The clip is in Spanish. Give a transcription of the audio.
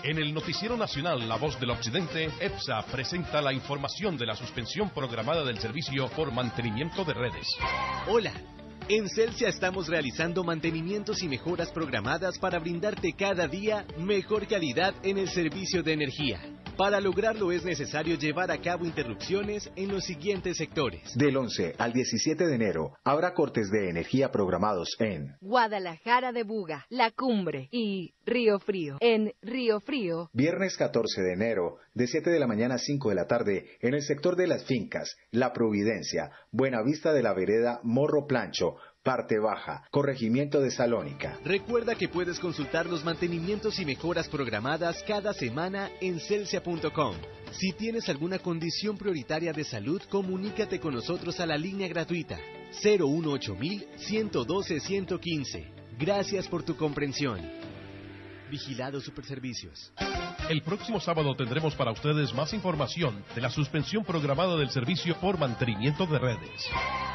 En el Noticiero Nacional La Voz del Occidente, EPSA presenta la información de la suspensión programada del servicio por mantenimiento de redes. Hola. En Celsia estamos realizando mantenimientos y mejoras programadas para brindarte cada día mejor calidad en el servicio de energía. Para lograrlo es necesario llevar a cabo interrupciones en los siguientes sectores. Del 11 al 17 de enero habrá cortes de energía programados en Guadalajara de Buga, La Cumbre y Río Frío. En Río Frío. Viernes 14 de enero, de 7 de la mañana a 5 de la tarde, en el sector de las fincas, La Providencia, Buenavista de la Vereda Morro Plancho, Parte Baja, Corregimiento de Salónica. Recuerda que puedes consultar los mantenimientos y mejoras programadas cada semana en celsia.com. Si tienes alguna condición prioritaria de salud, comunícate con nosotros a la línea gratuita 018-112-115. Gracias por tu comprensión. Vigilado Superservicios. El próximo sábado tendremos para ustedes más información de la suspensión programada del servicio por mantenimiento de redes.